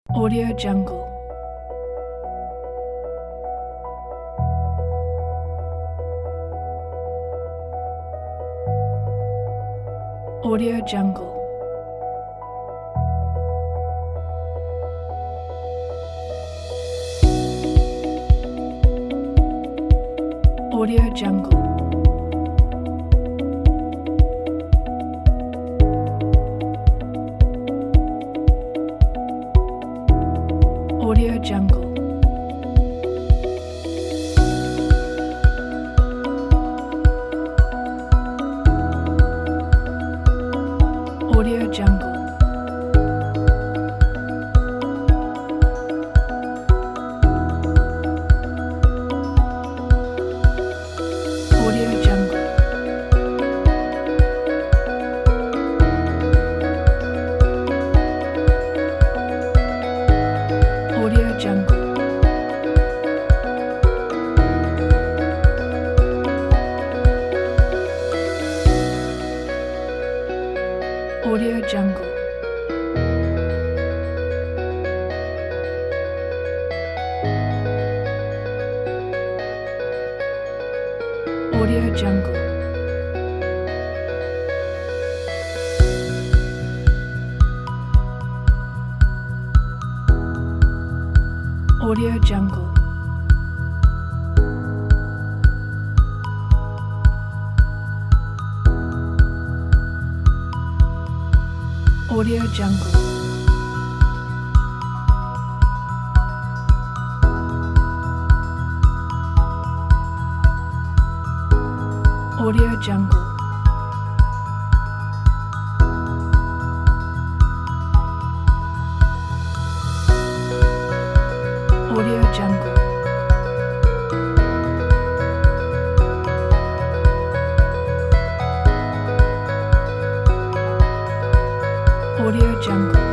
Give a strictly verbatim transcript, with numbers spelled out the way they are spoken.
Audio Jungle. Audio Jungle. Audio Jungle. Audio Jungle. Audio Jungle. Audio Jungle. Audio Jungle. Audio Jungle. Audio Jungle. Audio Jungle. Audio Jungle. Audio Jungle. Audio Jungle. Audio Jungle.